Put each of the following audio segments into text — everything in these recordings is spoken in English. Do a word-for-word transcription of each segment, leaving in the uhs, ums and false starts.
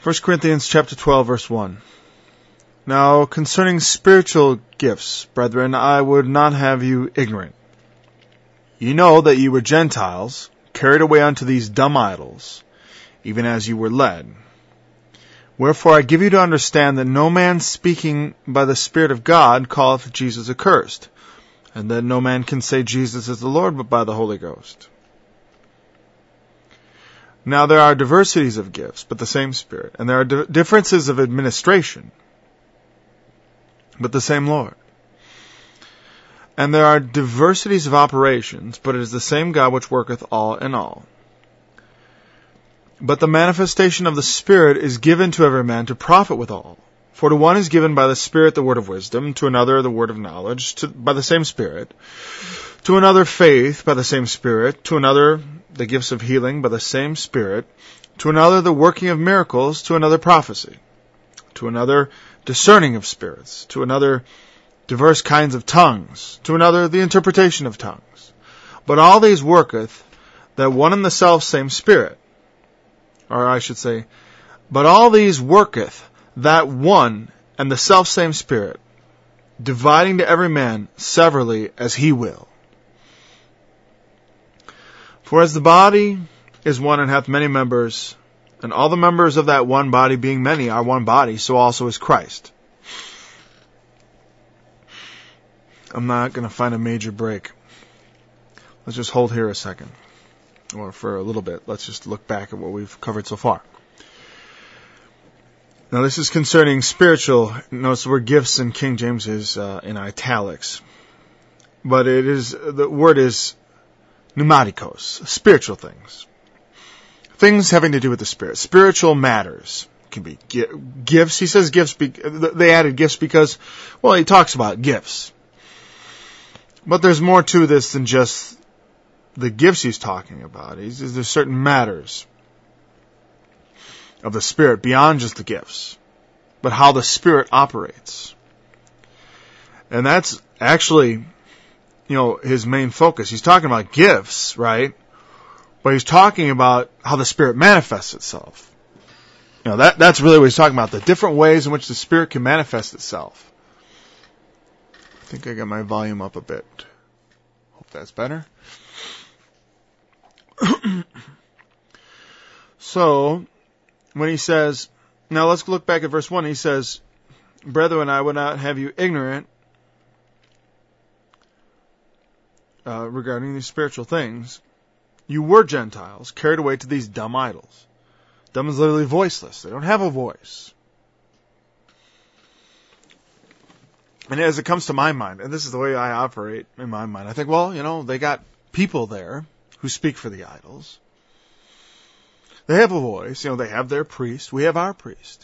First Corinthians chapter twelve, verse one. Now concerning spiritual gifts, brethren, I would not have you ignorant. Ye know that ye were Gentiles, carried away unto these dumb idols, even as ye were led. Wherefore I give you to understand that no man speaking by the Spirit of God calleth Jesus accursed, and that no man can say Jesus is the Lord but by the Holy Ghost. Now there are diversities of gifts, but the same Spirit, and there are di- differences of administration, but the same Lord. And there are diversities of operations, but it is the same God which worketh all in all. But the manifestation of the Spirit is given to every man to profit withal. For to one is given by the Spirit the word of wisdom, to another the word of knowledge, to, by the same Spirit, to another faith by the same Spirit, to another the gifts of healing by the same Spirit, to another the working of miracles, to another prophecy, to another discerning of spirits, to another diverse kinds of tongues, to another the interpretation of tongues. But all these worketh that one and the self same Spirit. Or I should say, but all these worketh that one and the self same Spirit, dividing to every man severally as he will. For as the body is one and hath many members, and all the members of that one body being many are one body, so also is Christ. I'm not going to find a major break. Let's just hold here a second. Or for a little bit. Let's just look back at what we've covered so far. Now this is concerning spiritual. Notice the word gifts in King James is uh, in italics. But it is, the word is pneumatikos, spiritual things. Things having to do with the Spirit. Spiritual matters. Can be gifts. He says gifts, be, they added gifts because, well, he talks about gifts. But there's more to this than just the gifts he's talking about. He's, there's certain matters of the Spirit beyond just the gifts, but how the Spirit operates. And that's actually, you know, his main focus. He's talking about gifts, right? But he's talking about how the Spirit manifests itself. You know, that that's really what he's talking about, the different ways in which the Spirit can manifest itself. I think I got my volume up a bit. Hope that's better. So, when he says, now let's look back at verse one, he says, brethren, I would not have you ignorant uh, regarding these spiritual things. You were Gentiles, carried away to these dumb idols. Dumb is literally voiceless. They don't have a voice. And as it comes to my mind, and this is the way I operate in my mind, I think, well, you know, they got people there who speak for the idols. They have a voice. You know, they have their priest. We have our priest.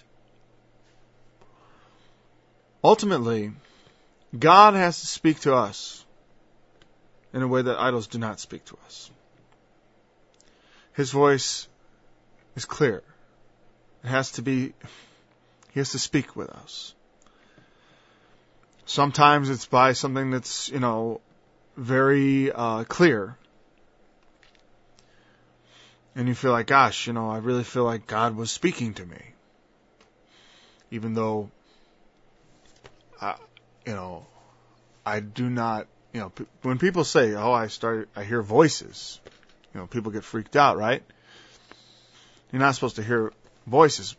Ultimately, God has to speak to us in a way that idols do not speak to us. His voice is clear. It has to be, he has to speak with us. Sometimes it's by something that's, you know, very uh, clear. And you feel like, gosh, you know, I really feel like God was speaking to me. Even though, I, you know, I do not, you know, p- when people say, oh, I start, I hear voices, you know, people get freaked out, right? You're not supposed to hear voices.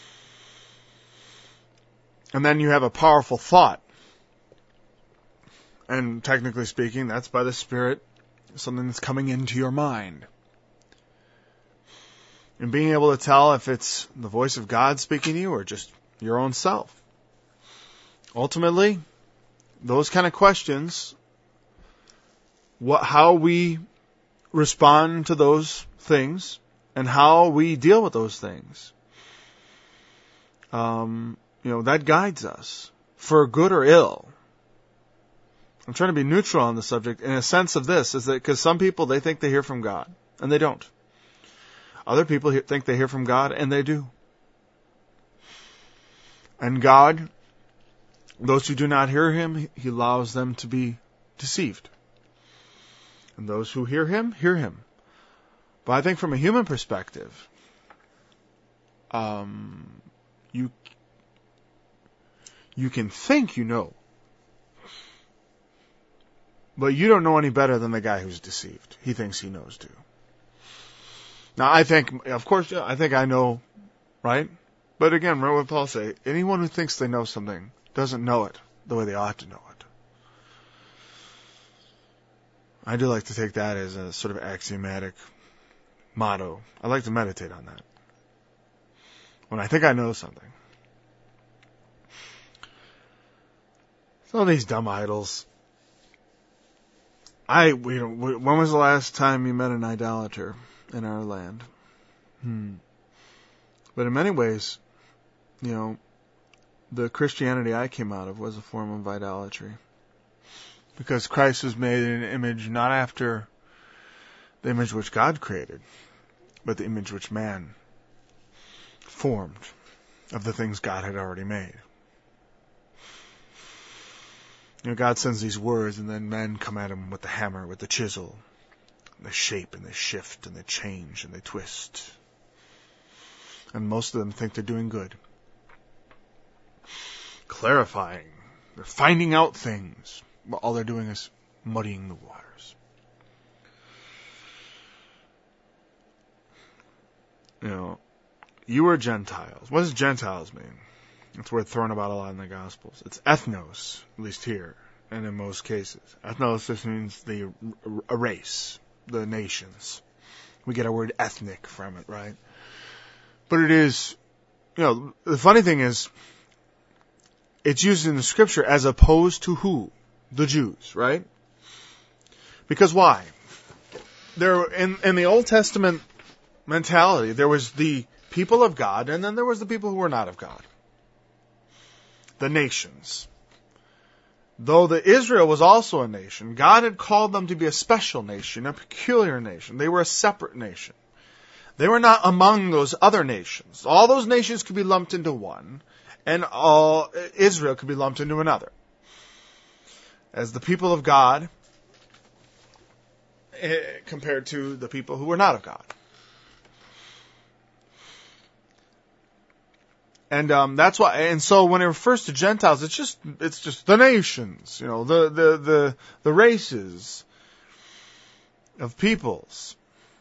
And then you have a powerful thought. And technically speaking, that's by the Spirit, something that's coming into your mind. And being able to tell if it's the voice of God speaking to you or just your own self. Ultimately, those kind of questions, what, how we respond to those things and how we deal with those things, um, you know, that guides us for good or ill. I'm trying to be neutral on the subject in a sense of this, is that because some people, they think they hear from God, and they don't. Other people think they hear from God, and they do. And God, those who do not hear Him, He allows them to be deceived. And those who hear Him, hear Him. But I think from a human perspective, um, you you can think you know, but you don't know any better than the guy who's deceived. He thinks he knows too. Now, I think, of course, I think I know, right? But again, remember what Paul say, anyone who thinks they know something doesn't know it the way they ought to know it. I do like to take that as a sort of axiomatic motto. I like to meditate on that. When I think I know something. Some of these dumb idols. I, we don't, when was the last time you met an idolater in our land? Hmm. But in many ways, you know, the Christianity I came out of was a form of idolatry. Because Christ was made in an image not after the image which God created, but the image which man formed of the things God had already made. You know, God sends these words, and then men come at him with the hammer, with the chisel. And they shape, and they shift, and they change, and they twist. And most of them think they're doing good. Clarifying. They're finding out things. But all they're doing is muddying the waters. You know, you are Gentiles. What does Gentiles mean? It's word thrown about a lot in the Gospels. It's ethnos, at least here, and in most cases. Ethnos just means the a race, the nations. We get our word ethnic from it, right? But it is, you know, the funny thing is, it's used in the Scripture as opposed to who? The Jews, right? Because why? There, in, in the Old Testament mentality, there was the people of God, and then there was the people who were not of God. The nations. Though the Israel was also a nation, God had called them to be a special nation, a peculiar nation. They were a separate nation. They were not among those other nations. All those nations could be lumped into one, and all Israel could be lumped into another. As the people of God, compared to the people who were not of God. And um, that's why, and so when it refers to Gentiles, it's just it's just the nations, you know, the the the, the races of peoples,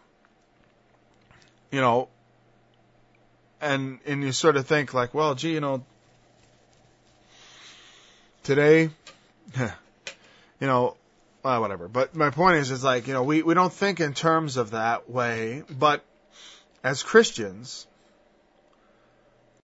you know, and and you sort of think like, well, gee, you know, today, you know, uh, whatever. But my point is, is like, you know, we we don't think in terms of that way, but as Christians,